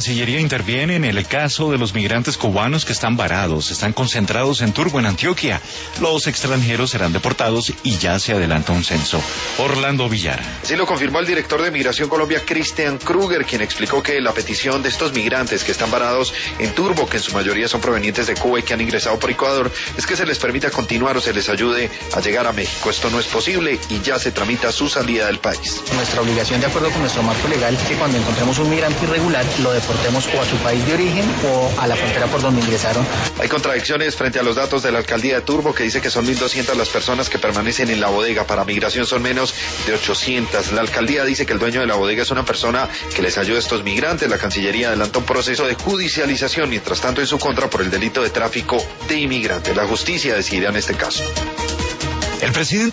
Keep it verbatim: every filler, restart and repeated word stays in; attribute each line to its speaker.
Speaker 1: Cancillería interviene en el caso de los migrantes cubanos que están varados, están concentrados en Turbo, en Antioquia. Los extranjeros serán deportados y ya se adelanta un censo. Orlando Villar.
Speaker 2: Así lo confirmó el director de Migración Colombia, Cristian Kruger, quien explicó que la petición de estos migrantes que están varados en Turbo, que en su mayoría son provenientes de Cuba y que han ingresado por Ecuador, es que se les permita continuar o se les ayude a llegar a México. Esto no es posible y ya se tramita su salida del país.
Speaker 3: Nuestra obligación, de acuerdo con nuestro marco legal, es que cuando encontremos un migrante irregular, lo deportemos o a su país de origen o a la frontera por donde ingresaron.
Speaker 2: Hay contradicciones frente a los datos de la alcaldía de Turbo, que dice que son mil doscientas las personas que permanecen en la bodega. Para migración son menos de ochocientas. La alcaldía dice que el dueño de la bodega es una persona que les ayuda a estos migrantes. La Cancillería adelanta un proceso de judicialización, mientras tanto en su contra, por el delito de tráfico de inmigrantes. La justicia decidirá en este caso.
Speaker 1: El presidente